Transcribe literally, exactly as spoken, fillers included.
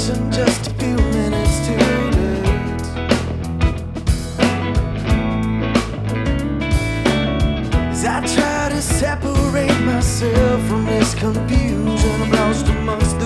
destination just a few minutes too late. As I try to separate myself from this confusion, I'm lost amongst